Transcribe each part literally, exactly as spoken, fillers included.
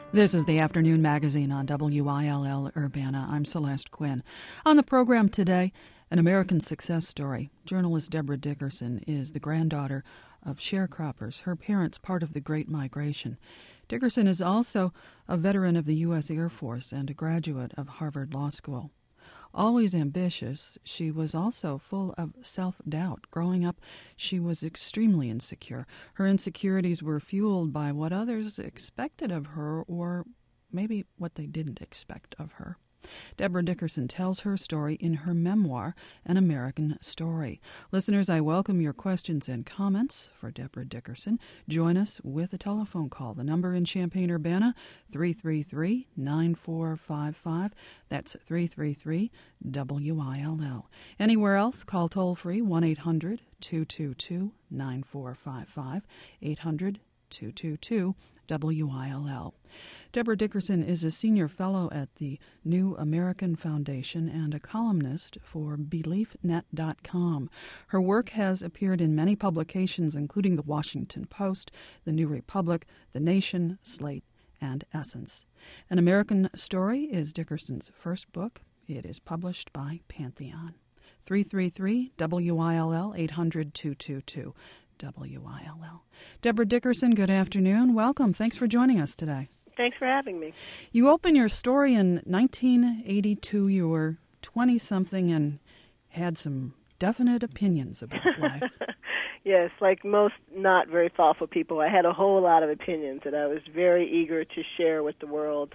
This is the Afternoon Magazine on W I L L Urbana. I'm Celeste Quinn. On the program today, an American success story. Journalist Deborah Dickerson is the granddaughter of sharecroppers, her parents part of the Great Migration. Dickerson is also a veteran of the U S Air Force and a graduate of Harvard Law School. Always ambitious, she was also full of self-doubt. Growing up, she was extremely insecure. Her insecurities were fueled by what others expected of her, or maybe what they didn't expect of her. Deborah Dickerson tells her story in her memoir, An American Story. Listeners, I welcome your questions and comments for Deborah Dickerson. Join us with a telephone call. The number in Champaign-Urbana, three three three, nine four five five. That's three three three, W I L L. Anywhere else, call toll-free, one eight hundred, two two two, nine four five five, eight hundred, two two two, W I L L. Deborah Dickerson is a senior fellow at the New American Foundation and a columnist for Belief Net dot com. Her work has appeared in many publications, including The Washington Post, The New Republic, The Nation, Slate, and Essence. An American Story is Dickerson's first book. It is published by Pantheon. three three three, W I L L, eight hundred, two two two. W I L L. Deborah Dickerson, good afternoon. Welcome. Thanks for joining us today. Thanks for having me. You open your story in nineteen eighty-two. You were twenty-something and had some definite opinions about life. Yes, like most not very thoughtful people, I had a whole lot of opinions that I was very eager to share with the world.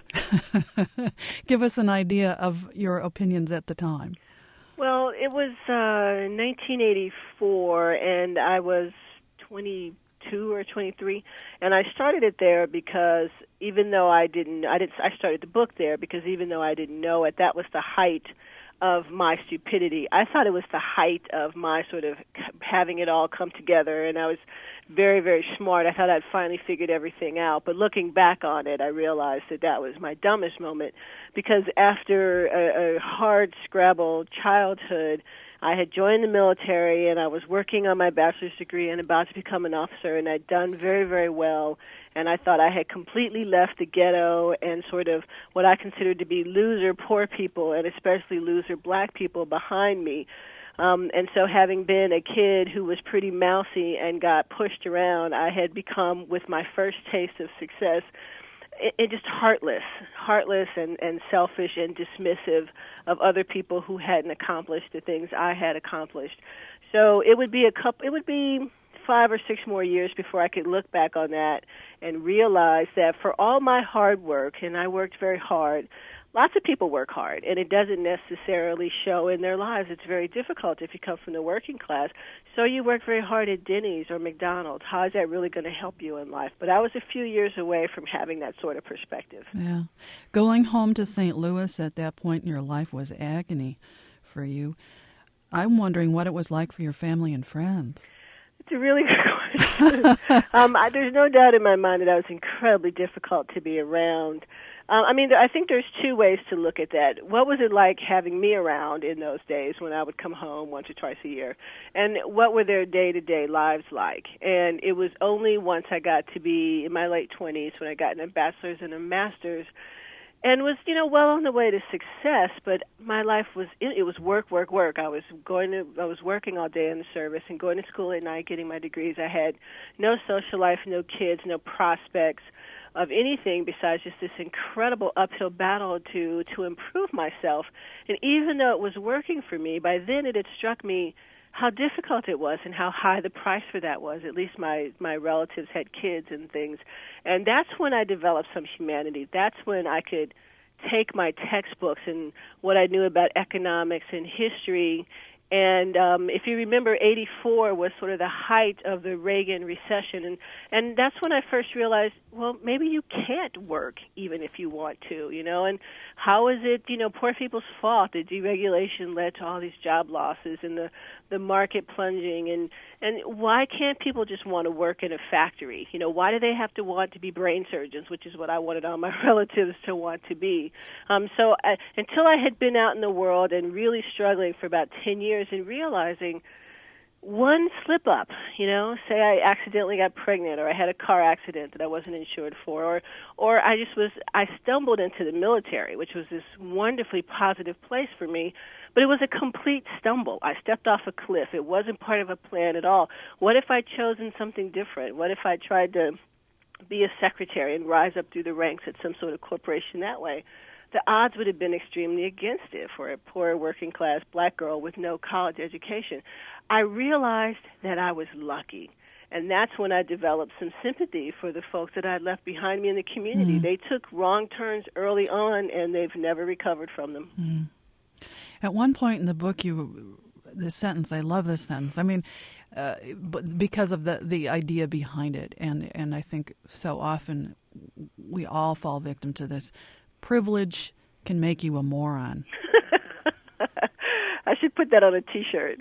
Give us an idea of your opinions at the time. Well, it was uh, nineteen eighty-four, and I was twenty-two or twenty-three, and I started it there because even though I didn't, I didn't, I started the book there because even though I didn't know it, that was the height of my stupidity. I thought it was the height of my sort of having it all come together, and I was very, very smart. I thought I'd finally figured everything out, but looking back on it, I realized that that was my dumbest moment because after a, a hard scrabble childhood, I had joined the military, and I was working on my bachelor's degree and about to become an officer, and I'd done very, very well, and I thought I had completely left the ghetto and sort of what I considered to be loser poor people, and especially loser black people behind me. Um, and so having been a kid who was pretty mousy and got pushed around, I had become, with my first taste of success, it, it just heartless, heartless and, and selfish and dismissive of other people who hadn't accomplished the things I had accomplished. So it would be a couple, it would be five or six more years before I could look back on that and realize that for all my hard work, and I worked very hard, lots of people work hard, and it doesn't necessarily show in their lives. It's very difficult if you come from the working class. So you work very hard at Denny's or McDonald's. How is that really going to help you in life? But I was a few years away from having that sort of perspective. Yeah. Going home to Saint Louis at that point in your life was agony for you. I'm wondering what it was like for your family and friends. It's a really good question. um, I, there's no doubt in my mind that I was incredibly difficult to be around. Um, I mean, I think there's two ways to look at that. What was it like having me around in those days when I would come home once or twice a year? And what were their day-to-day lives like? And it was only once I got to be in my late twenties when I got a bachelor's and a master's and was, you know, well on the way to success, but my life was, it, it was work, work, work. I was going to, I was working all day in the service and going to school at night, getting my degrees. I had no social life, no kids, no prospects of anything besides just this incredible uphill battle to, to improve myself. And even though it was working for me, by then it had struck me how difficult it was and how high the price for that was. At least my, my relatives had kids and things. And that's when I developed some humanity. That's when I could take my textbooks and what I knew about economics and history. And um, if you remember, eighty-four was sort of the height of the Reagan recession. And, and that's when I first realized, well, maybe you can't work even if you want to, you know. And how is it, you know, poor people's fault that deregulation led to all these job losses and the, the market plunging? And, and why can't people just want to work in a factory? You know, why do they have to want to be brain surgeons, which is what I wanted all my relatives to want to be? Um, so I, until I had been out in the world and really struggling for about ten years and realizing one slip up, you know, say I accidentally got pregnant, or I had a car accident that I wasn't insured for, or or I just was I stumbled into the military, which was this wonderfully positive place for me, but it was a complete stumble. I stepped off a cliff. It wasn't part of a plan at all. What if I'd chosen something different? What if I tried to be a secretary and rise up through the ranks at some sort of corporation that way? The odds would have been extremely against it for a poor working class black girl with no college education. I realized that I was lucky, and that's when I developed some sympathy for the folks that I had left behind me in the community. Mm. They took wrong turns early on, and they've never recovered from them. Mm. At one point in the book, you this sentence, I love this sentence. I mean, uh, but because of the the idea behind it, and and I think so often we all fall victim to this. Privilege can make you a moron. I should put that on a T-shirt.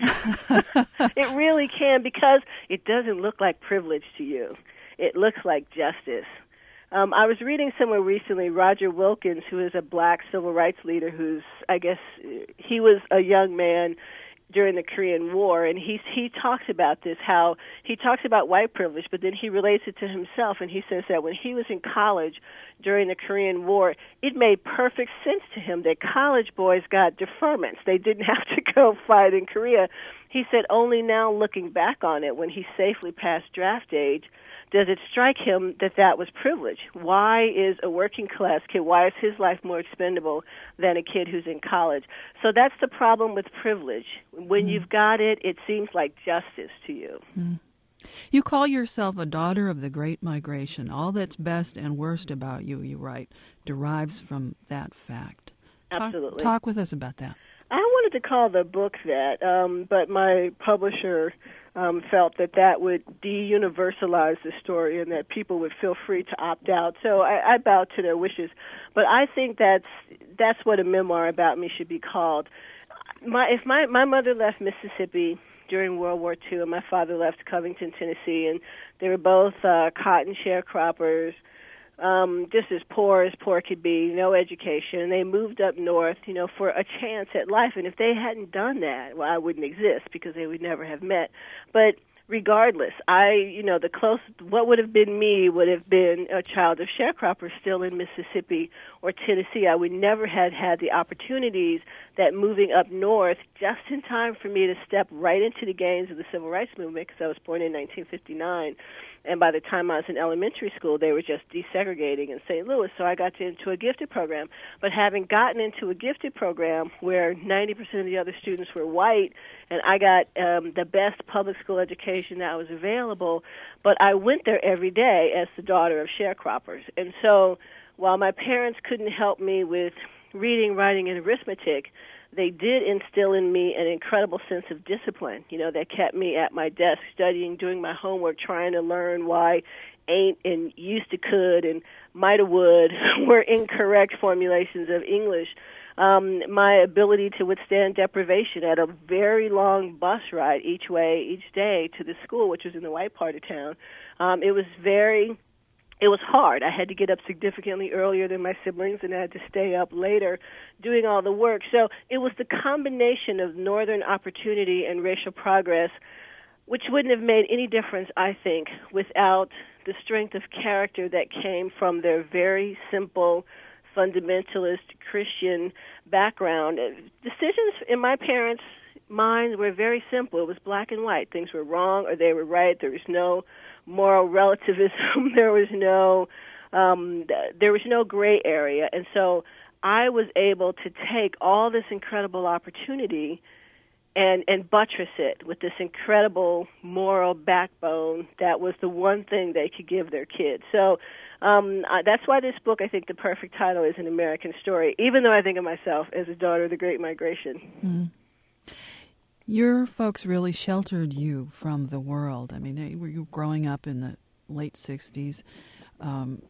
It really can, because it doesn't look like privilege to you. It looks like justice. Um, I was reading somewhere recently, Roger Wilkins, who is a black civil rights leader who's, I guess, he was a young man during the Korean War, and he he talks about this, how he talks about white privilege, but then he relates it to himself, and he says that when he was in college during the Korean War, it made perfect sense to him that college boys got deferments. They didn't have to go fight in Korea. He said only now, looking back on it, when he safely passed draft age, does it strike him that that was privilege? Why is a working class kid, why is his life more expendable than a kid who's in college? So that's the problem with privilege. When mm. you've got it, it seems like justice to you. Mm. You call yourself a daughter of the Great Migration. All that's best and worst about you, you write, derives from that fact. Absolutely. Talk, talk with us about that. I wanted to call the book that, um, but my publisher um, felt that that would de-universalize the story and that people would feel free to opt out. So I, I bowed to their wishes. But I think that's that's what a memoir about me should be called. My if my my mother left Mississippi during World War Two, and my father left Covington, Tennessee, and they were both uh, cotton sharecroppers. Um, just as poor as poor could be, no education. And they moved up north, you know, for a chance at life. And if they hadn't done that, well, I wouldn't exist because they would never have met. But regardless, I, you know, the close, what would have been me would have been a child of sharecroppers still in Mississippi or Tennessee. I would never have had the opportunities that moving up north just in time for me to step right into the gains of the civil rights movement, because I was born in nineteen fifty-nine. And by the time I was in elementary school, they were just desegregating in Saint Louis, so I got into a gifted program. But having gotten into a gifted program where ninety percent of the other students were white, and I got um, the best public school education that was available, but I went there every day as the daughter of sharecroppers. And so while my parents couldn't help me with reading, writing, and arithmetic, they did instill in me an incredible sense of discipline, you know, that kept me at my desk studying, doing my homework, trying to learn why ain't and used to could and might have would were incorrect formulations of English. Um, my ability to withstand deprivation at a very long bus ride each way, each day to the school, which was in the white part of town. Um, it was very... It was hard. I had to get up significantly earlier than my siblings, and I had to stay up later doing all the work. So it was the combination of northern opportunity and racial progress, which wouldn't have made any difference, I think, without the strength of character that came from their very simple, fundamentalist Christian background. Decisions in my parents' minds were very simple. It was black and white. Things were wrong or they were right. There was no moral relativism. There was no um, there was no gray area. And so I was able to take all this incredible opportunity and, and buttress it with this incredible moral backbone that was the one thing they could give their kids. So um, uh, that's why this book, I think the perfect title is An American Story, even though I think of myself as a daughter of the Great Migration. Mm. Your folks really sheltered you from the world. I mean, you were growing up in the late sixties. Um,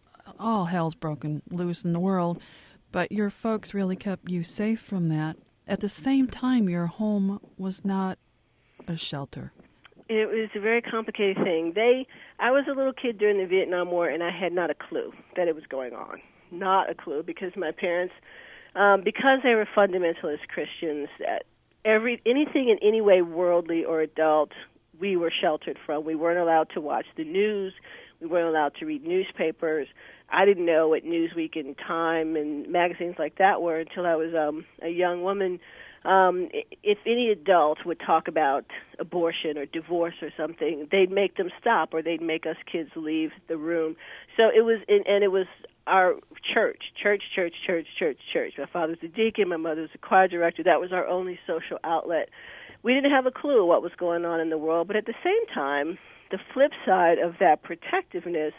all hell's broken loose in the world, but your folks really kept you safe from that. At the same time, your home was not a shelter. It was a very complicated thing. They, I was a little kid during the Vietnam War, and I had not a clue that it was going on. Not a clue, because my parents, um, because they were fundamentalist Christians, uh, every anything in any way worldly or adult, we were sheltered from. We weren't allowed to watch the news. We weren't allowed to read newspapers. I didn't know what Newsweek and Time and magazines like that were until I was um, a young woman. Um, if any adult would talk about abortion or divorce or something, they'd make them stop, or they'd make us kids leave the room. So it was, and it was our church, church, church, church, church, church. My father's a deacon, my mother's a choir director. That was our only social outlet. We didn't have a clue what was going on in the world, but at the same time, the flip side of that protectiveness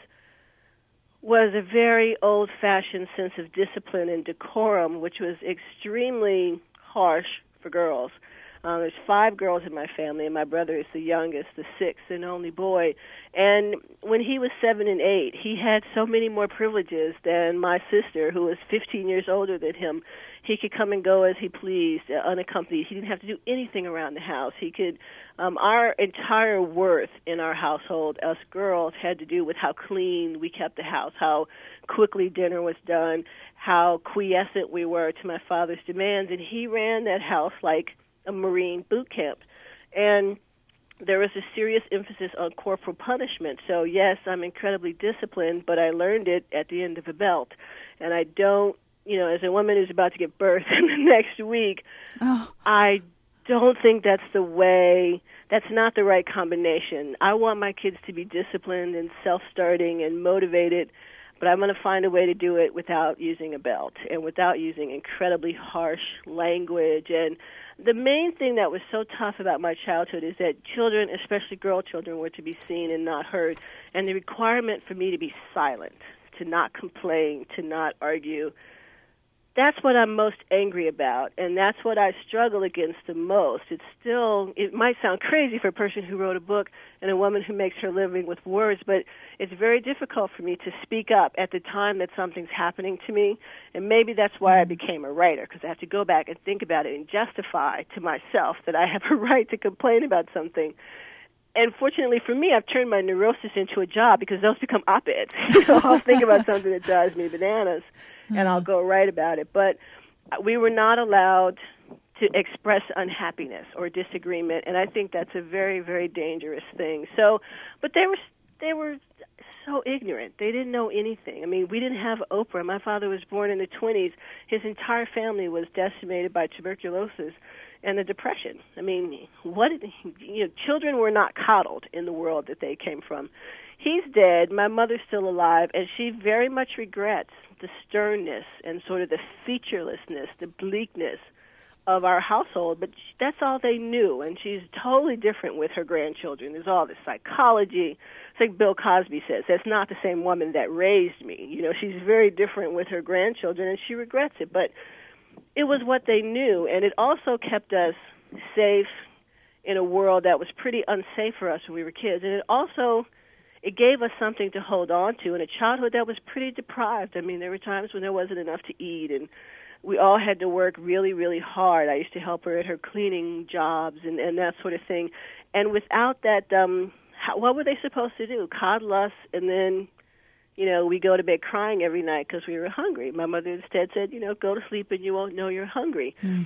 was a very old-fashioned sense of discipline and decorum, which was extremely harsh for girls. Uh, there's five girls in my family, and my brother is the youngest, the sixth and only boy. And when he was seven and eight, he had so many more privileges than my sister, who was fifteen years older than him. He could come and go as he pleased, uh, unaccompanied. He didn't have to do anything around the house. He could. Um, our entire worth in our household, us girls, had to do with how clean we kept the house, how quickly dinner was done, how quiescent we were to my father's demands. And he ran that house like a Marine boot camp. And there was a serious emphasis on corporal punishment. So, yes, I'm incredibly disciplined, but I learned it at the end of a belt. And I don't, you know, as a woman who's about to give birth in the next week, oh. I don't think that's the way, that's not the right combination. I want my kids to be disciplined and self-starting and motivated, but I'm going to find a way to do it without using a belt and without using incredibly harsh language. And the main thing that was so tough about my childhood is that children, especially girl children, were to be seen and not heard. And the requirement for me to be silent, to not complain, to not argue, that's what I'm most angry about, and that's what I struggle against the most. It's still, it might sound crazy for a person who wrote a book and a woman who makes her living with words, but it's very difficult for me to speak up at the time that something's happening to me, and maybe that's why I became a writer, because I have to go back and think about it and justify to myself that I have a right to complain about something. And fortunately for me, I've turned my neurosis into a job, because those become op-eds. You know, I'll think about something that drives me bananas, and I'll go write about it. But we were not allowed to express unhappiness or disagreement, and I think that's a very, very dangerous thing. So, but they were they were so ignorant. They didn't know anything. I mean, we didn't have Oprah. My father was born in the twenties. His entire family was decimated by tuberculosis and the Depression. I mean, what, you know, children were not coddled in the world that they came from. He's dead. My mother's still alive, and she very much regrets the sternness and sort of the featurelessness, the bleakness of our household, but that's all they knew, and she's totally different with her grandchildren. There's all this psychology. It's like Bill Cosby says, that's not the same woman that raised me. You know, she's very different with her grandchildren, and she regrets it, but it was what they knew, and it also kept us safe in a world that was pretty unsafe for us when we were kids, and it also, it gave us something to hold on to in a childhood that was pretty deprived. I mean, there were times when there wasn't enough to eat, and we all had to work really, really hard. I used to help her at her cleaning jobs and, and that sort of thing. And without that, um, how, what were they supposed to do? Coddle us, and then, you know, we go to bed crying every night because we were hungry. My mother instead said, you know, go to sleep and you won't know you're hungry. Mm.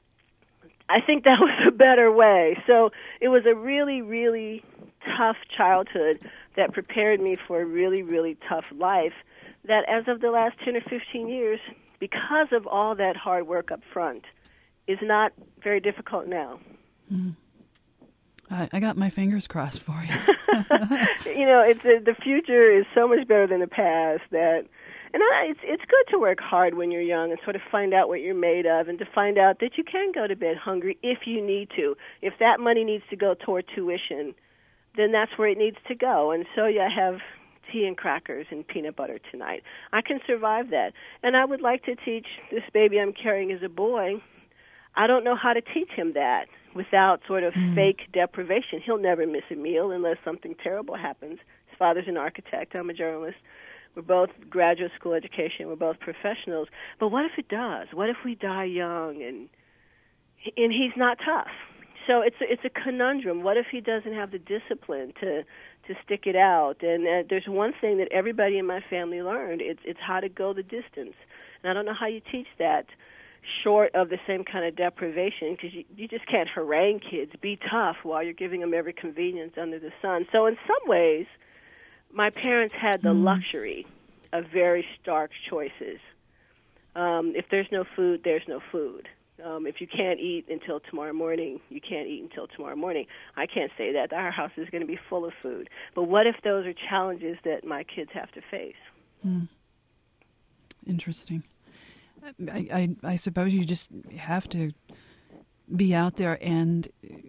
I think that was a better way. So it was a really, really tough childhood that prepared me for a really, really tough life that as of the last ten or fifteen years, because of all that hard work up front, is not very difficult now. Mm. I, I got my fingers crossed for you. You know, it's a, the future is so much better than the past that, and I, it's it's good to work hard when you're young and sort of find out what you're made of, and to find out that you can go to bed hungry if you need to. If that money needs to go toward tuition, then that's where it needs to go. And so you have tea and crackers and peanut butter tonight. I can survive that. And I would like to teach this baby I'm carrying as a boy, I don't know how to teach him that without sort of mm. fake deprivation. He'll never miss a meal unless something terrible happens. His father's an architect. I'm a journalist. We're both graduate school education. We're both professionals. But what if it does? What if we die young and and he's not tough? So it's a, it's a conundrum. What if he doesn't have the discipline to to stick it out? And uh, there's one thing that everybody in my family learned. It's it's how to go the distance. And I don't know how you teach that short of the same kind of deprivation, because you, you just can't harangue kids, be tough, while you're giving them every convenience under the sun. So in some ways, my parents had the mm. luxury of very stark choices. Um, if there's no food, there's no food. Um, if you can't eat until tomorrow morning, you can't eat until tomorrow morning. I can't say that. Our house is going to be full of food. But what if those are challenges that my kids have to face? Mm. Interesting. I, I, I suppose you just have to be out there and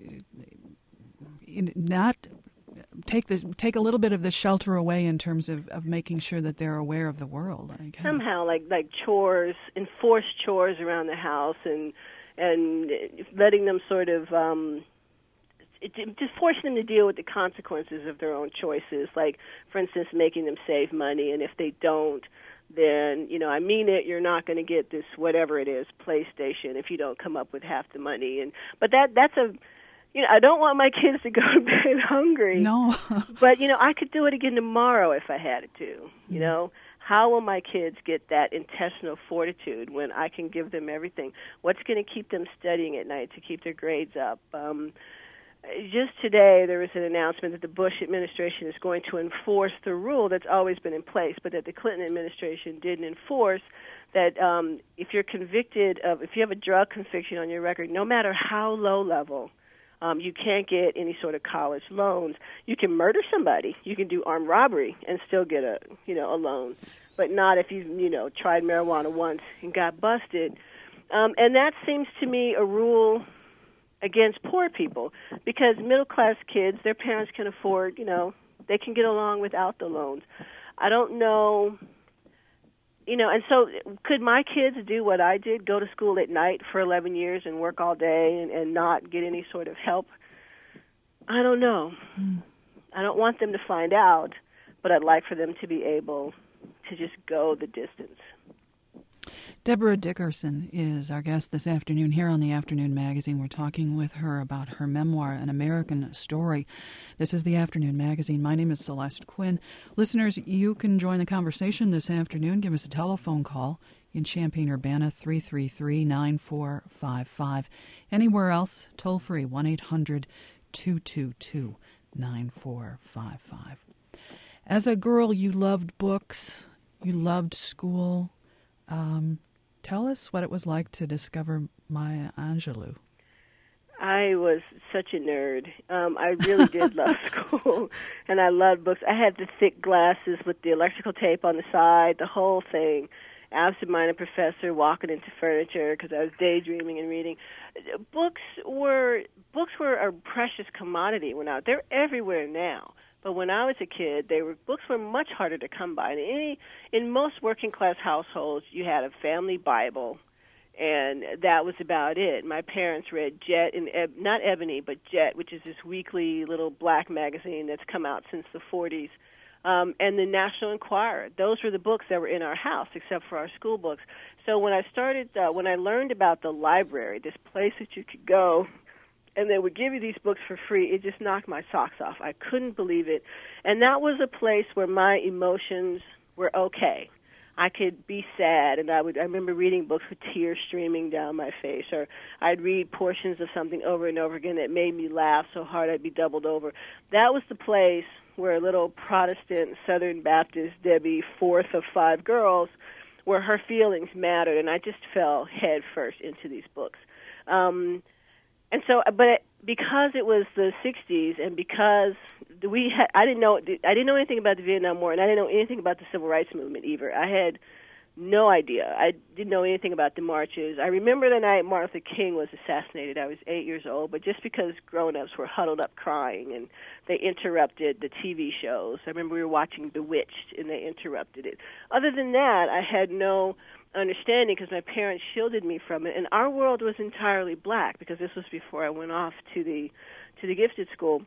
not take the take a little bit of the shelter away in terms of, of making sure that they're aware of the world, I guess. Somehow, like like chores, enforced chores around the house, and and letting them sort of um, it, just forcing them to deal with the consequences of their own choices. Like, for instance, making them save money, and if they don't, then, you know, I mean it, you're not going to get this whatever it is, PlayStation, if you don't come up with half the money. And but that that's a, you know, I don't want my kids to go to bed hungry. No. But, you know, I could do it again tomorrow if I had to, you mm. know. How will my kids get that intestinal fortitude when I can give them everything? What's going to keep them studying at night to keep their grades up? Um Just today, there was an announcement that the Bush administration is going to enforce the rule that's always been in place, but that the Clinton administration didn't enforce, that um, if you're convicted of, if you have a drug conviction on your record, no matter how low level, um, you can't get any sort of college loans. You can murder somebody, you can do armed robbery and still get a, you know, a loan, but not if you've, you know, tried marijuana once and got busted. Um, and that seems to me a rule against poor people, because middle-class kids, their parents can afford, you know, they can get along without the loans. I don't know, you know, and so could my kids do what I did, go to school at night for eleven years and work all day and, and not get any sort of help? I don't know. Mm. I don't want them to find out, but I'd like for them to be able to just go the distance. Deborah Dickerson is our guest this afternoon here on the Afternoon Magazine. We're talking with her about her memoir, An American Story. This is the Afternoon Magazine. My name is Celeste Quinn. Listeners, you can join the conversation this afternoon. Give us a telephone call in Champaign-Urbana, three three three, nine four five five. Anywhere else, toll free, one eight hundred, two two two, nine four five five. As a girl, you loved books, you loved school. Um, tell us what it was like to discover Maya Angelou. I was such a nerd. Um, I really did love school, and I loved books. I had the thick glasses with the electrical tape on the side, the whole thing. Absent-minded professor walking into furniture because I was daydreaming and reading. Books were books were a precious commodity when I, they're everywhere now. But when I was a kid, they were books were much harder to come by. In any, in most working class households, you had a family Bible, and that was about it. My parents read Jet, and Eb, not Ebony, but Jet, which is this weekly little black magazine that's come out since the forties, um, and the National Enquirer. Those were the books that were in our house, except for our school books. So when I started, uh, when I learned about the library, this place that you could go, and they would give you these books for free, it just knocked my socks off. I couldn't believe it. And that was a place where my emotions were okay. I could be sad, and I would. I remember reading books with tears streaming down my face, or I'd read portions of something over and over again that made me laugh so hard I'd be doubled over. That was the place where little Protestant Southern Baptist Debbie, fourth of five girls, where her feelings mattered, and I just fell head first into these books. Um, And so, but because it was the sixties, and because we had, I didn't know, I didn't know anything about the Vietnam War, and I didn't know anything about the Civil Rights Movement either. I had no idea. I didn't know anything about the marches. I remember the night Martin Luther King was assassinated. I was eight years old, but just because grown-ups were huddled up crying and they interrupted the T V shows. I remember we were watching Bewitched, and they interrupted it. Other than that, I had no understanding because my parents shielded me from it, and our world was entirely black because this was before I went off to the to the gifted school.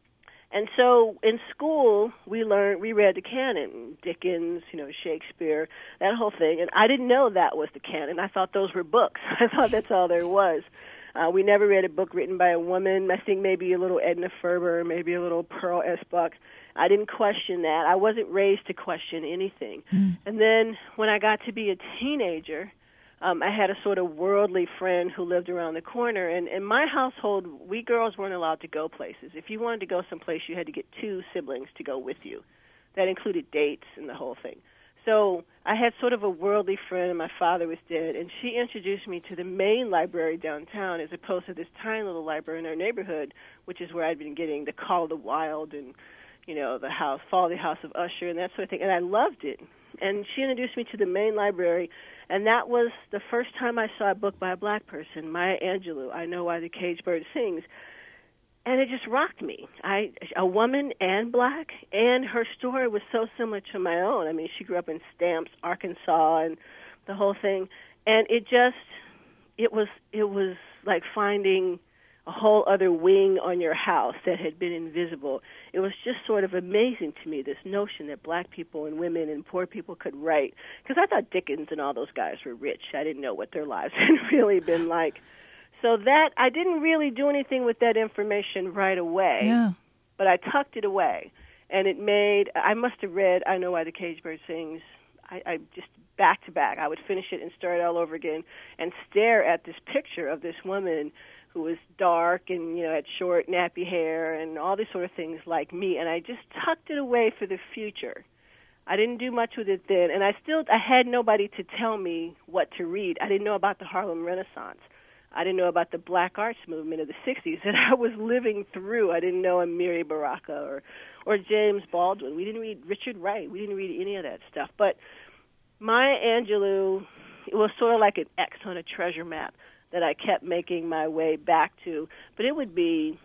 And so in school we learned we read the canon, Dickens, you know, Shakespeare, that whole thing, and I didn't know that was the canon. I thought those were books. I thought that's all there was. Uh, we never read a book written by a woman. I think maybe a little Edna Ferber, maybe a little Pearl S. Buck. I didn't question that. I wasn't raised to question anything. Mm. And then when I got to be a teenager, um, I had a sort of worldly friend who lived around the corner. And in my household, we girls weren't allowed to go places. If you wanted to go someplace, you had to get two siblings to go with you. That included dates and the whole thing. So I had sort of a worldly friend, and my father was dead, and she introduced me to the main library downtown as opposed to this tiny little library in our neighborhood, which is where I'd been getting the Call of the Wild and, you know, the house, Follow the House of Usher and that sort of thing, and I loved it. And she introduced me to the main library, and that was the first time I saw a book by a black person, Maya Angelou, I Know Why the Caged Bird Sings. And it just rocked me. I, a woman and black, and her story was so similar to my own. I mean, she grew up in Stamps, Arkansas, and the whole thing. And it just, it was, it was like finding a whole other wing on your house that had been invisible. It was just sort of amazing to me, this notion that black people and women and poor people could write. Because I thought Dickens and all those guys were rich. I didn't know what their lives had really been like. So that, I didn't really do anything with that information right away, yeah. but I tucked it away. And it made, I must have read I Know Why the Caged Bird Sings, I, I just back to back. I would finish it and start all over again and stare at this picture of this woman who was dark and, you know, had short, nappy hair and all these sort of things like me. And I just tucked it away for the future. I didn't do much with it then. And I still, I had nobody to tell me what to read. I didn't know about the Harlem Renaissance. I didn't know about the black arts movement of the sixties that I was living through. I didn't know Amiri Baraka or, or James Baldwin. We didn't read Richard Wright. We didn't read any of that stuff. But Maya Angelou, it was sort of like an X on a treasure map that I kept making my way back to. But it would be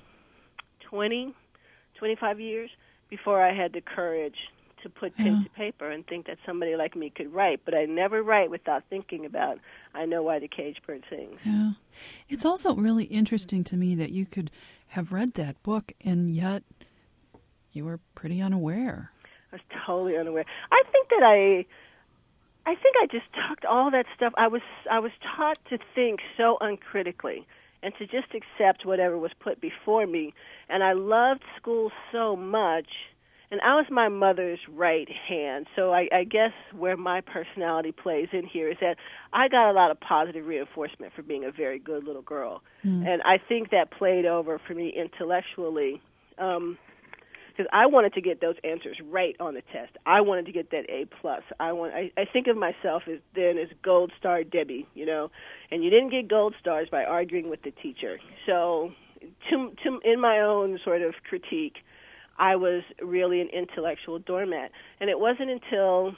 twenty, twenty-five years before I had the courage to put pen yeah. to paper and think that somebody like me could write. But I never write without thinking about, I Know Why the Caged Bird Sings. Yeah. It's also really interesting to me that you could have read that book and yet you were pretty unaware. I was totally unaware. I think that I... I think I just tucked all that stuff. I was I was taught to think so uncritically and to just accept whatever was put before me. And I loved school so much. And I was my mother's right hand. So I, I guess where my personality plays in here is that I got a lot of positive reinforcement for being a very good little girl. Mm. And I think that played over for me intellectually. Um Because I wanted to get those answers right on the test. I wanted to get that A plus. I want. I, I think of myself as then as gold star Debbie, you know, and you didn't get gold stars by arguing with the teacher. So, to, to in my own sort of critique, I was really an intellectual doormat. And it wasn't until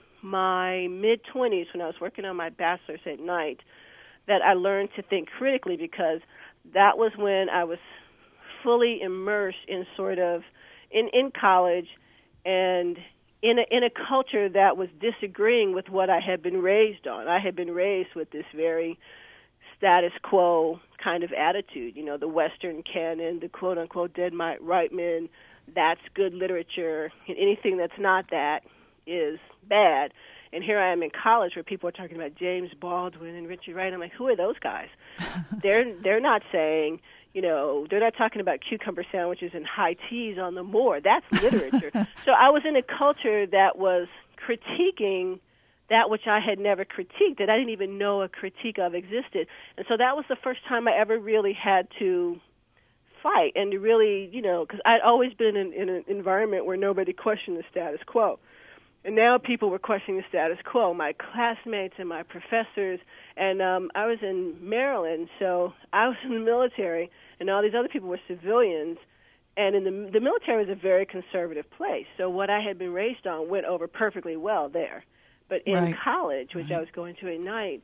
my mid twenties, when I was working on my bachelor's at night, that I learned to think critically, because that was when I was fully immersed in sort of in, in college and in a, in a culture that was disagreeing with what I had been raised on. I had been raised with this very status quo kind of attitude, you know, the Western canon, the quote-unquote dead right men, that's good literature, and anything that's not that is bad. And here I am in college where people are talking about James Baldwin and Richard Wright. I'm like, who are those guys? they're they're not saying, you know, they're not talking about cucumber sandwiches and high teas on the moor. That's literature. So I was in a culture that was critiquing that which I had never critiqued, that I didn't even know a critique of existed. And so that was the first time I ever really had to fight and to really, you know, because I'd always been in, in an environment where nobody questioned the status quo. And now people were questioning the status quo, my classmates and my professors. And um, I was in Maryland, so I was in the military, and all these other people were civilians. And in the, the military was a very conservative place. So what I had been raised on went over perfectly well there. But in right. college, which right. I was going to at night,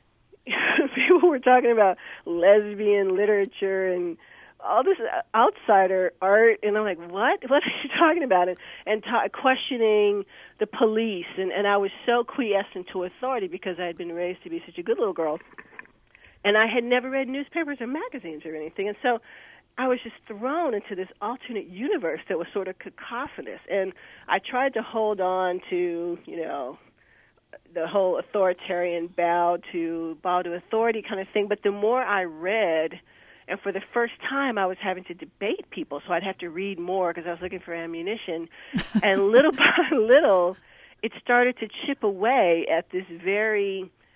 people were talking about lesbian literature and all this outsider art, and I'm like, what? What are you talking about? And, and ta- questioning the police, and, and I was so quiescent to authority because I had been raised to be such a good little girl, and I had never read newspapers or magazines or anything, and so I was just thrown into this alternate universe that was sort of cacophonous, and I tried to hold on to, you know, the whole authoritarian bow to bow to authority kind of thing, but the more I read, and for the first time, I was having to debate people, so I'd have to read more because I was looking for ammunition. And little by little, it started to chip away at this very,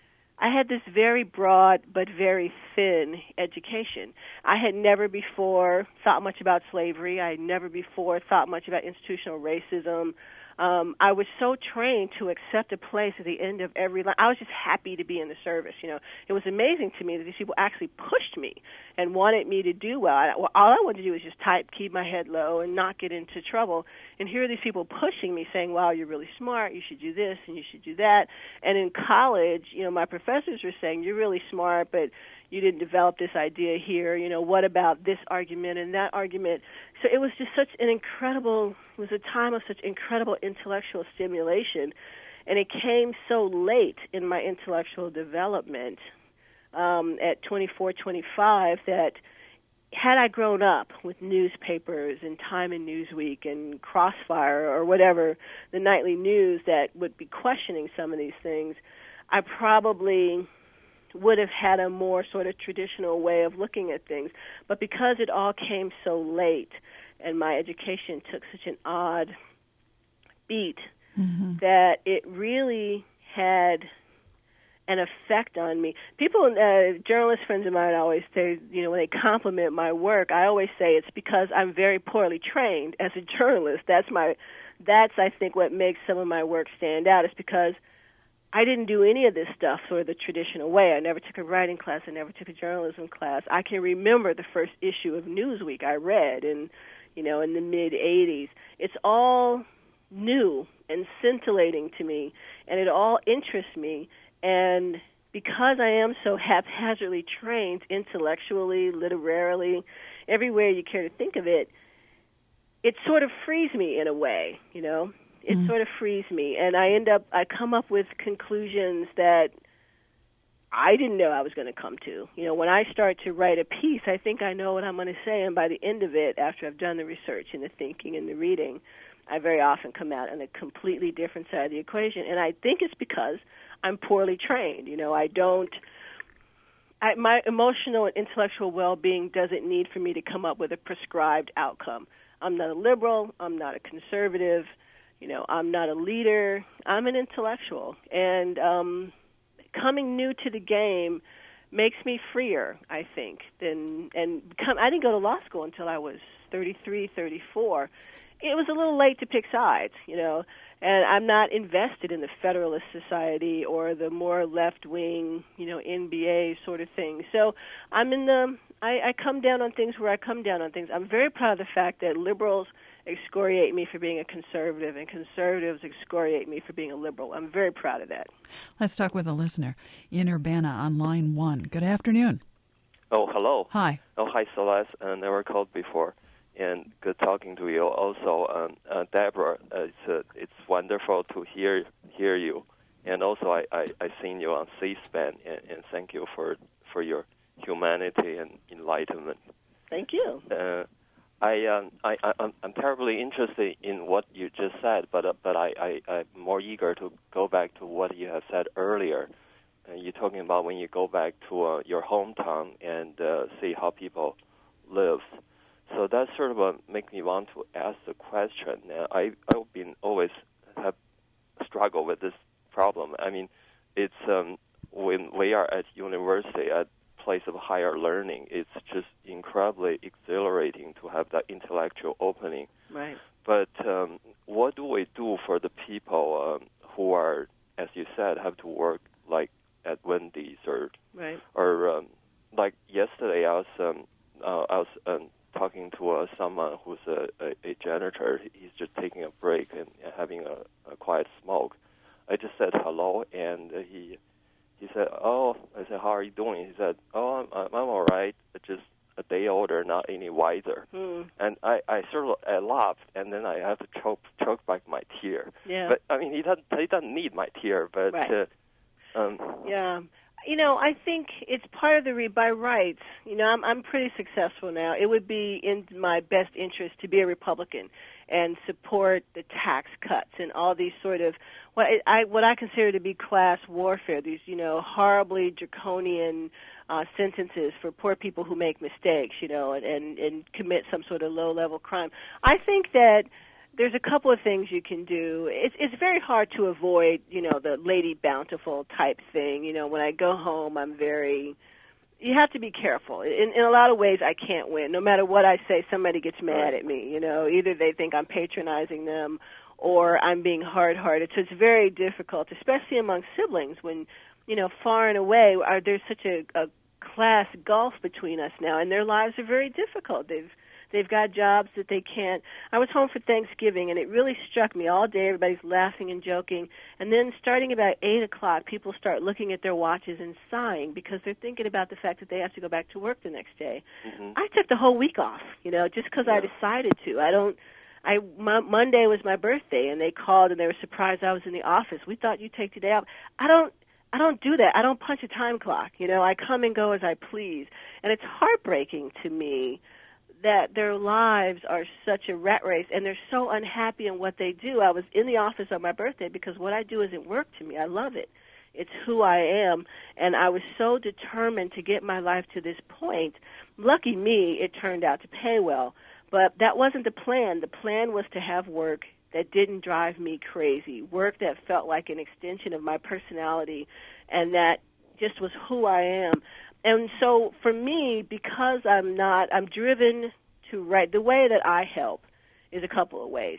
I had this very broad but very thin education. I had never before thought much about slavery. I had never before thought much about institutional racism. Um, I was so trained to accept a place at the end of every line. I was just happy to be in the service. You know, it was amazing to me that these people actually pushed me and wanted me to do well. I, well all I wanted to do was just type, keep my head low, and not get into trouble. And here are these people pushing me, saying, "Wow, you're really smart. You should do this and you should do that." And in college, you know, my professors were saying, "You're really smart, but you didn't develop this idea here. You know, what about this argument and that argument?" So it was just such an incredible, it was a time of such incredible intellectual stimulation, and it came so late in my intellectual development um, at twenty-four, twenty-five that had I grown up with newspapers and Time and Newsweek and Crossfire or whatever, the nightly news that would be questioning some of these things, I probably would have had a more sort of traditional way of looking at things. But because it all came so late and my education took such an odd beat, mm-hmm. that it really had an effect on me. People, uh, journalist friends of mine always say, you know, when they compliment my work, I always say it's because I'm very poorly trained as a journalist. That's my, that's I think what makes some of my work stand out, is because I didn't do any of this stuff sort of the traditional way. I never took a writing class. I never took a journalism class. I can remember the first issue of Newsweek I read in, you know, in the mid eighties. It's all new and scintillating to me, and it all interests me. And because I am so haphazardly trained intellectually, literarily, everywhere you care to think of it, it sort of frees me in a way, you know. It mm. sort of frees me, and I end up, I come up with conclusions that I didn't know I was going to come to. You know, when I start to write a piece, I think I know what I'm going to say, and by the end of it, after I've done the research and the thinking and the reading, I very often come out on a completely different side of the equation, and I think it's because I'm poorly trained. You know, I don't, I, my emotional and intellectual well-being doesn't need for me to come up with a prescribed outcome. I'm not a liberal. I'm not a conservative. You know, I'm not a leader. I'm an intellectual. And um, coming new to the game makes me freer, I think. Than, and come, I didn't go to law school until I was thirty-three, thirty-four. It was a little late to pick sides, you know. And I'm not invested in the Federalist Society or the more left-wing, you know, N B A sort of thing. So I'm in the, I, I come down on things where I come down on things. I'm very proud of the fact that liberals excoriate me for being a conservative, and conservatives excoriate me for being a liberal. I'm very proud of that. Let's talk with a listener in Urbana on line one. Good afternoon. Oh, hello. Hi. Oh, hi, Celeste. I never called before, and good talking to you. Also, um, uh, Deborah, uh, it's uh, it's wonderful to hear hear you, and also I I, I seen you on C-SPAN, and, and thank you for for your humanity and enlightenment. Thank you. Uh, I, um, I, I, I'm terribly interested in what you just said, but uh, but I, I, I'm more eager to go back to what you have said earlier. Uh, you're talking about when you go back to uh, your hometown and uh, see how people live. So that sort of uh, makes me want to ask the question. Uh, I, I've been always have struggled with this problem. I mean, it's um, when we are at university, at place of higher learning, it's just incredibly exhilarating to have that intellectual opening. Right. But um, what do we do for the people um, who are, as you said, have to work like at Wendy's or right. or um, like yesterday I was um, uh, I was um, talking to uh, someone who's a, a, a janitor. He's just taking a break and having a, a quiet smoke. I just said hello, and uh, he. He said, "Oh," I said, "How are you doing?" He said, "Oh, I'm, I'm all right. Just a day older, not any wiser." Mm. And I, I sort of I laughed, and then I have to choke choke back my tear. Yeah. But I mean, he doesn't he doesn't need my tear, but right. uh, um, yeah. You know, I think it's part of the re- by rights. You know, I'm I'm pretty successful now. It would be in my best interest to be a Republican and support the tax cuts and all these sort of what I what I consider to be class warfare. These, you know, horribly draconian uh, sentences for poor people who make mistakes, you know, and, and and commit some sort of low level crime. I think that there's a couple of things you can do. It's it's very hard to avoid, you know, the Lady Bountiful type thing. You know, when I go home, I'm very. You have to be careful. In in a lot of ways, I can't win. No matter what I say, somebody gets mad at me. You know, either they think I'm patronizing them, or I'm being hard-hearted. So it's very difficult, especially among siblings, when, you know, far and away, are, there's such a, a class gulf between us now, and their lives are very difficult. They've they've got jobs that they can't. I was home for Thanksgiving, and it really struck me all day. Everybody's laughing and joking, and then starting about eight o'clock, people start looking at their watches and sighing because they're thinking about the fact that they have to go back to work the next day. Mm-hmm. I took the whole week off, you know, just because yeah. I decided to. I don't. I my, Monday was my birthday, and they called and they were surprised I was in the office. We thought you'd take today off. I don't. I don't do that. I don't punch a time clock. You know, I come and go as I please, and it's heartbreaking to me that their lives are such a rat race, and they're so unhappy in what they do. I was in the office on my birthday because what I do isn't work to me. I love it. It's who I am, and I was so determined to get my life to this point. Lucky me, it turned out to pay well, but that wasn't the plan. The plan was to have work that didn't drive me crazy, work that felt like an extension of my personality, and that just was who I am. And so for me, because I'm not, I'm driven to write, the way that I help is a couple of ways.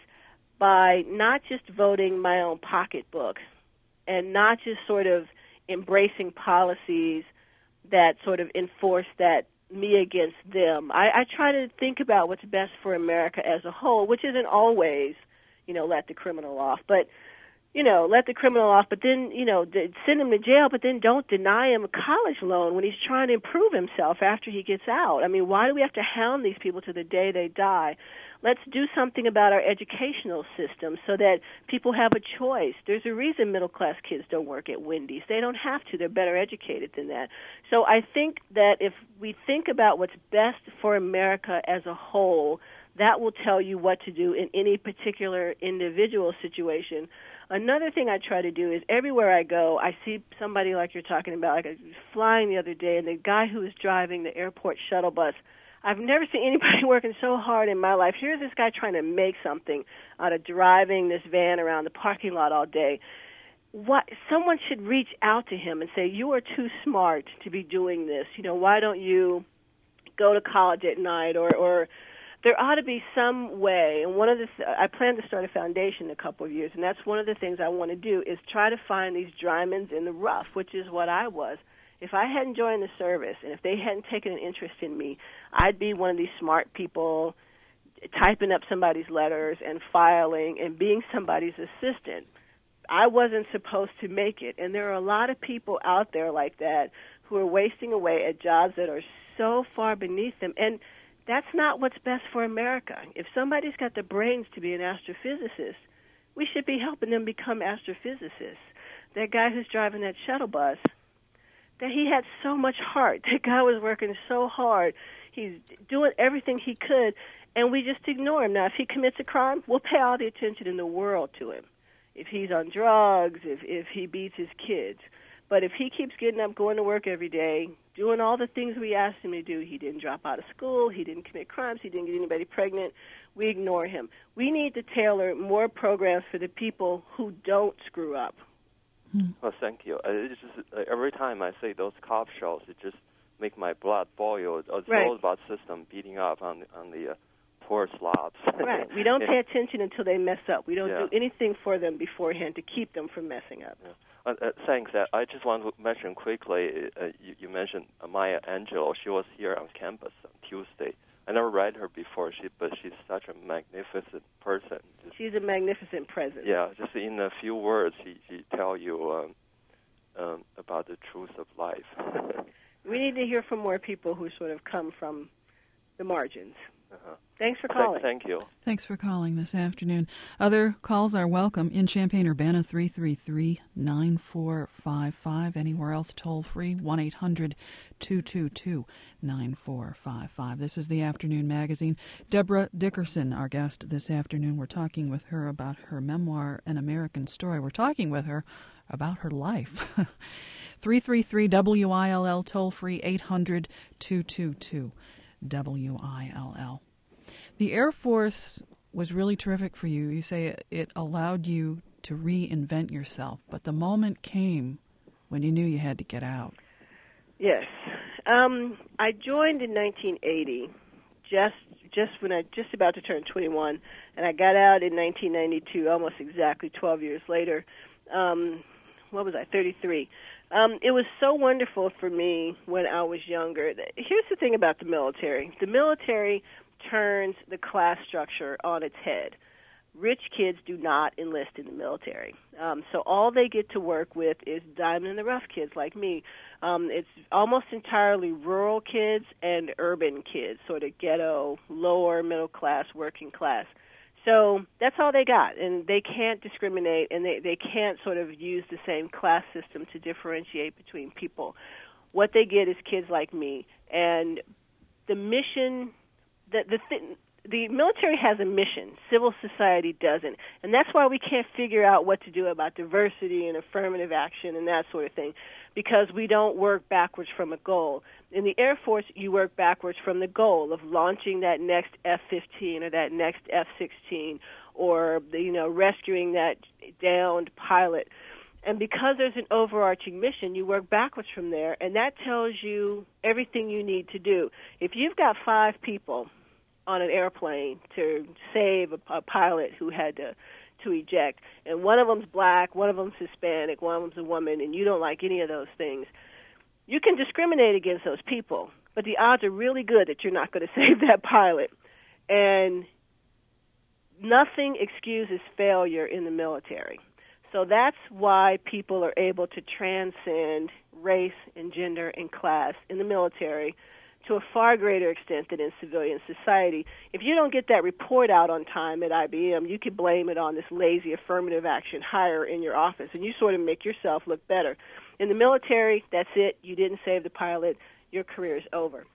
By not just voting my own pocketbook and not just sort of embracing policies that sort of enforce that me against them. I, I try to think about what's best for America as a whole, which isn't always, you know, let the criminal off. But you know, let the criminal off, but then, you know, send him to jail, but then don't deny him a college loan when he's trying to improve himself after he gets out. I mean, why do we have to hound these people to the day they die? Let's do something about our educational system so that people have a choice. There's a reason middle-class kids don't work at Wendy's. They don't have to. They're better educated than that. So I think that if we think about what's best for America as a whole, that will tell you what to do in any particular individual situation. Another thing I try to do is everywhere I go, I see somebody like you're talking about. Like I was flying the other day, and the guy who was driving the airport shuttle bus, I've never seen anybody working so hard in my life. Here's this guy trying to make something out of driving this van around the parking lot all day. What, someone should reach out to him and say, you are too smart to be doing this. You know, why don't you go to college at night or, or there ought to be some way, and one of the th- I plan to start a foundation in a couple of years, and that's one of the things I want to do is try to find these diamonds in the rough, which is what I was. If I hadn't joined the service and if they hadn't taken an interest in me, I'd be one of these smart people typing up somebody's letters and filing and being somebody's assistant. I wasn't supposed to make it, and there are a lot of people out there like that who are wasting away at jobs that are so far beneath them, and that's not what's best for America. If somebody's got the brains to be an astrophysicist, we should be helping them become astrophysicists. That guy who's driving that shuttle bus, that he had so much heart. That guy was working so hard. He's doing everything he could, and we just ignore him. Now, if he commits a crime, we'll pay all the attention in the world to him. If he's on drugs, if, if he beats his kids. But if he keeps getting up, going to work every day, doing all the things we asked him to do, he didn't drop out of school, he didn't commit crimes, he didn't get anybody pregnant, we ignore him. We need to tailor more programs for the people who don't screw up. Well, thank you. Uh, it's just, uh, every time I see those cop shows, it just makes my blood boil. It's right. all about system beating up on the, on the uh, poor slobs. Right. We don't pay attention until they mess up. We don't yeah. do anything for them beforehand to keep them from messing up. Yeah. Uh, uh, thanks. Uh, I just want to mention quickly, uh, you, you mentioned uh, Maya Angelou. She was here on campus on Tuesday. I never read her before, she, but she's such a magnificent person. Just, she's a magnificent presence. Yeah, just in a few words, she, she tell you um, um, about the truth of life. We need to hear from more people who sort of come from the margins. Uh-huh. Thanks for calling. Thank, thank you. Thanks for calling this afternoon. Other calls are welcome in Champaign-Urbana, three three three, nine four five five. Anywhere else, toll free, one eight hundred, two two two, nine four five five. This is the Afternoon Magazine. Deborah Dickerson, our guest this afternoon. We're talking with her about her memoir, An American Story. We're talking with her about her life. three three three W I L L, toll free, eight hundred, two two two, W I L L. The Air Force was really terrific for you. You say it, it allowed you to reinvent yourself, but the moment came when you knew you had to get out. Yes. Um, I joined in nineteen eighty, just just when I just about to turn twenty-one, and I got out in nineteen ninety-two, almost exactly twelve years later. Um, what was I, thirty-three? Um, it was so wonderful for me when I was younger. Here's the thing about the military. The military turns the class structure on its head. Rich kids do not enlist in the military. Um, so all they get to work with is diamond in the rough kids like me. Um, it's almost entirely rural kids and urban kids, sort of ghetto, lower middle class, working class. So that's all they got, and they can't discriminate, and they, they can't sort of use the same class system to differentiate between people. What they get is kids like me, and the mission, the the thing. The military has a mission. Civil society doesn't. And that's why we can't figure out what to do about diversity and affirmative action and that sort of thing, because we don't work backwards from a goal. In the Air Force, you work backwards from the goal of launching that next F fifteen or that next F sixteen or, you know, rescuing that downed pilot. And because there's an overarching mission, you work backwards from there, and that tells you everything you need to do. If you've got five people on an airplane to save a, a pilot who had to to eject, and one of them's black, one of them's Hispanic, one of them's a woman, and you don't like any of those things, you can discriminate against those people, but the odds are really good that you're not going to save that pilot. And nothing excuses failure in the military. So that's why people are able to transcend race and gender and class in the military to a far greater extent than in civilian society. If you don't get that report out on time at I B M, you could blame it on this lazy affirmative action hire in your office, and you sort of make yourself look better. In the military, that's it. You didn't save the pilot. Your career is over.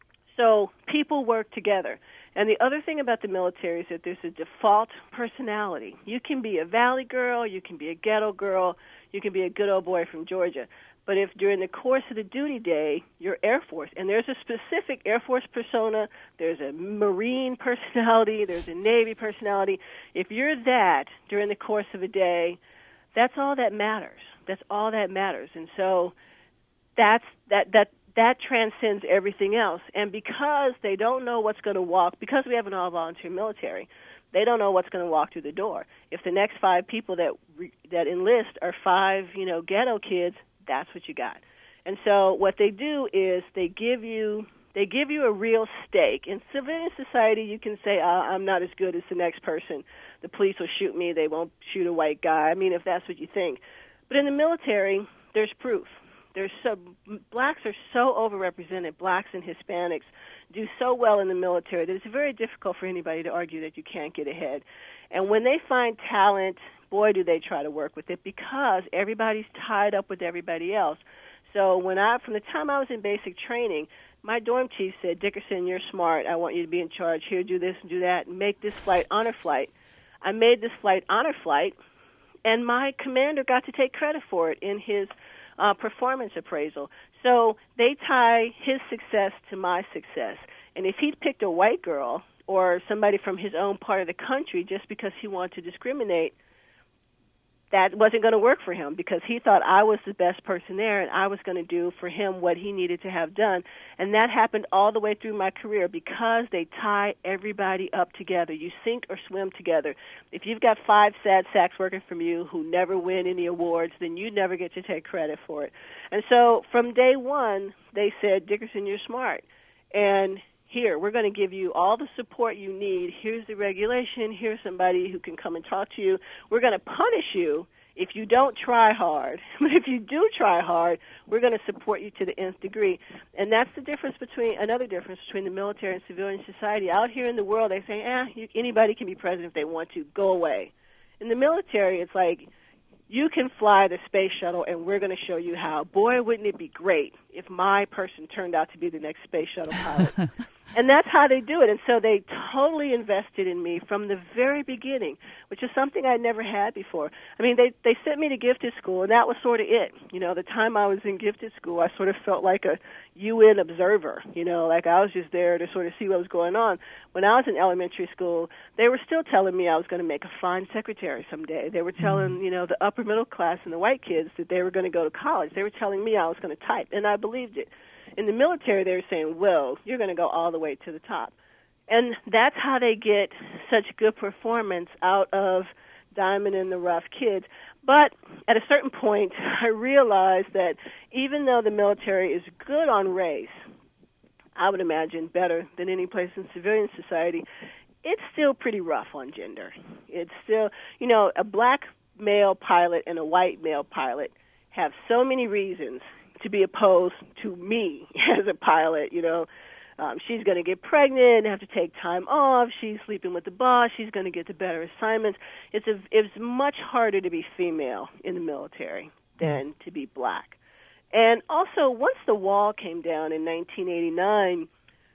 So people work together. And the other thing about the military is that there's a default personality. You can be a valley girl, you can be a ghetto girl, you can be a good old boy from Georgia. But if during the course of the duty day, you're Air Force, and there's a specific Air Force persona, there's a Marine personality, there's a Navy personality, if you're that during the course of a day, that's all that matters. That's all that matters. And so that's that that that transcends everything else. And because they don't know what's going to walk, because we have an all-volunteer military, they don't know what's going to walk through the door. If the next five people that re, that enlist are five, you know, ghetto kids, that's what you got. And so what they do is they give you they give you a real stake. In civilian society, you can say, uh, I'm not as good as the next person. The police will shoot me. They won't shoot a white guy. I mean, if that's what you think. But in the military, there's proof. There's so blacks are so overrepresented. Blacks and Hispanics do so well in the military that it's very difficult for anybody to argue that you can't get ahead. And when they find talent, boy, do they try to work with it, because everybody's tied up with everybody else. So when I, from the time I was in basic training, my dorm chief said, Dickerson, you're smart. I want you to be in charge. Here, do this and do that, and make this flight honor flight. I made this flight honor flight, and my commander got to take credit for it in his uh, performance appraisal. So they tie his success to my success. And if he'd picked a white girl or somebody from his own part of the country just because he wanted to discriminate, that wasn't going to work for him, because he thought I was the best person there and I was going to do for him what he needed to have done. And that happened all the way through my career, because they tie everybody up together. You sink or swim together. If you've got five sad sacks working for you who never win any awards, then you never get to take credit for it. And so from day one, they said, Dickerson, you're smart. And here, we're going to give you all the support you need. Here's the regulation. Here's somebody who can come and talk to you. We're going to punish you if you don't try hard. But if you do try hard, we're going to support you to the nth degree. And that's the difference between, another difference between the military and civilian society. Out here in the world, they say, eh, you, anybody can be president if they want to. Go away. In the military, it's like, you can fly the space shuttle, and we're going to show you how. Boy, wouldn't it be great if my person turned out to be the next space shuttle pilot. And that's how they do it. And so they totally invested in me from the very beginning, which is something I'd never had before. I mean, they they sent me to gifted school, and that was sort of it. You know, the time I was in gifted school, I sort of felt like a U N observer, you know, like I was just there to sort of see what was going on. When I was in elementary school, they were still telling me I was going to make a fine secretary someday. They were telling, you know, the upper middle class and the white kids that they were going to go to college. They were telling me I was going to type, and I believed it. In the military, they were saying, well, you're going to go all the way to the top. And that's how they get such good performance out of diamond in the rough kids. But at a certain point, I realized that even though the military is good on race, I would imagine better than any place in civilian society, it's still pretty rough on gender. It's still, you know, a black male pilot and a white male pilot have so many reasons to be opposed to me as a pilot, you know. Um, she's going to get pregnant, have to take time off. She's sleeping with the boss. She's going to get the better assignments. It's a, it's much harder to be female in the military than to be black. And also, once the wall came down in nineteen eighty-nine,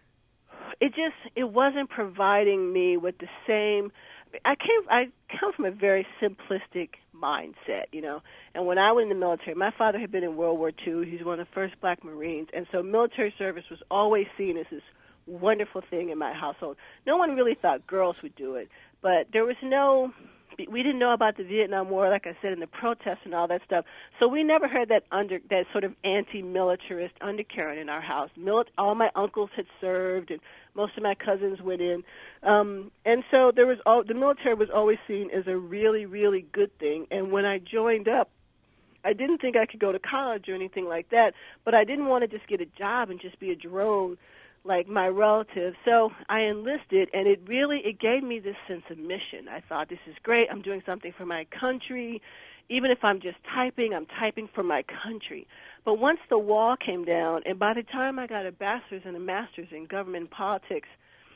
it just it wasn't providing me with the same. I came I come from a very simplistic mindset, you know. And when I was in the military, my father had been in World War Two. He's one of the first black Marines, and so military service was always seen as this wonderful thing in my household. No one really thought girls would do it, but there was no. We didn't know about the Vietnam War, like I said, and the protests and all that stuff. So we never heard that under that sort of anti-militarist undercurrent in our house. Mil- all my uncles had served, and most of my cousins went in, um, and so there was all, the military was always seen as a really, really good thing. And when I joined up, I didn't think I could go to college or anything like that, but I didn't want to just get a job and just be a drone like my relatives. So I enlisted, and it really, it gave me this sense of mission. I thought, this is great. I'm doing something for my country. Even if I'm just typing, I'm typing for my country. But once the wall came down, and by the time I got a bachelor's and a master's in government politics,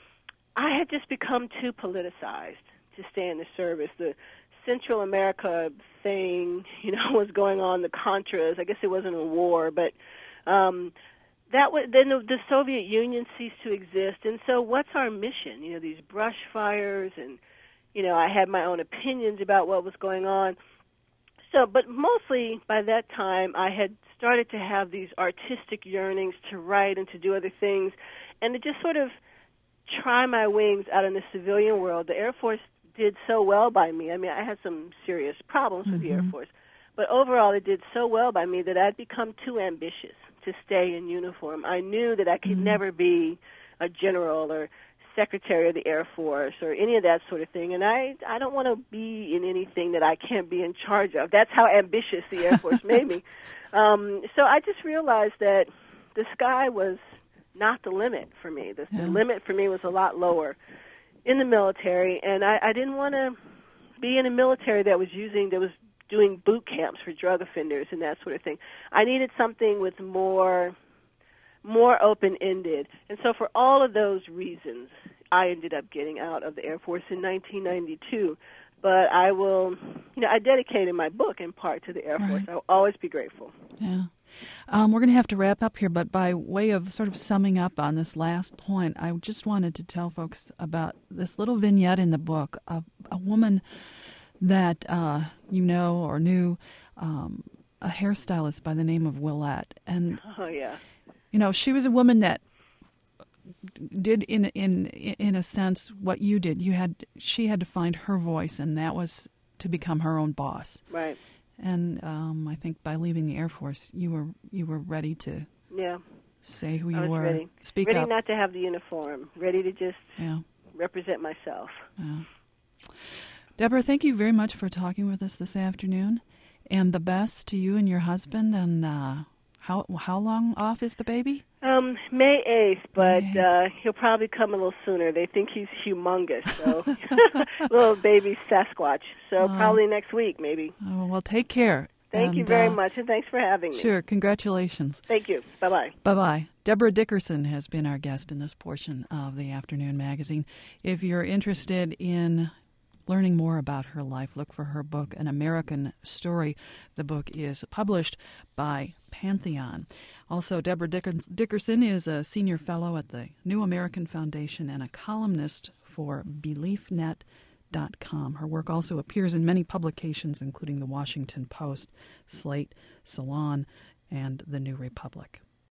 I had just become too politicized to stay in the service. The Central America thing, you know, was going on, the Contras. I guess it wasn't a war, but um, that was, then the, the Soviet Union ceased to exist. And so what's our mission? You know, these brush fires, and, you know, I had my own opinions about what was going on. So, but mostly by that time, I had started to have these artistic yearnings to write and to do other things, and to just sort of try my wings out in the civilian world. The Air Force did so well by me. I mean, I had some serious problems with mm-hmm. the Air Force, but overall it did so well by me that I'd become too ambitious to stay in uniform. I knew that I could mm-hmm. never be a general or Secretary of the Air Force or any of that sort of thing, and I I don't want to be in anything that I can't be in charge of. That's how ambitious the Air Force made me. Um, so I just realized that the sky was not the limit for me. The, yeah. the limit for me was a lot lower in the military, and I, I didn't want to be in a military that was using that was doing boot camps for drug offenders and that sort of thing. I needed something with more. more open-ended. And so for all of those reasons, I ended up getting out of the Air Force in nineteen ninety-two. But I will, you know, I dedicated my book in part to the Air Force. Right. I'll always be grateful. Yeah. Um, we're going to have to wrap up here, but by way of sort of summing up on this last point, I just wanted to tell folks about this little vignette in the book of a woman that uh, you know or knew, um, a hairstylist by the name of Willette. And oh, yeah. You know, she was a woman that did, in in in a sense, what you did. You had she had to find her voice, and that was to become her own boss. Right. And um, I think by leaving the Air Force, you were you were ready to yeah say who you I was were, ready. speak ready up. Ready not to have the uniform. Ready to just yeah. represent myself. Yeah. Deborah, thank you very much for talking with us this afternoon, and the best to you and your husband. And uh, How how long off is the baby? Um, May eighth, but May. Uh, he'll probably come a little sooner. They think he's humongous, so little baby Sasquatch. So uh, probably next week, maybe. Oh, well, take care. Thank and, you very uh, much, and thanks for having me. Sure, congratulations. Thank you. Bye-bye. Bye-bye. Deborah Dickerson has been our guest in this portion of the Afternoon Magazine. If you're interested in learning more about her life, look for her book, An American Story. The book is published by Pantheon. Also, Deborah Dickerson is a senior fellow at the New American Foundation and a columnist for Belief Net dot com. Her work also appears in many publications, including The Washington Post, Slate, Salon, and The New Republic.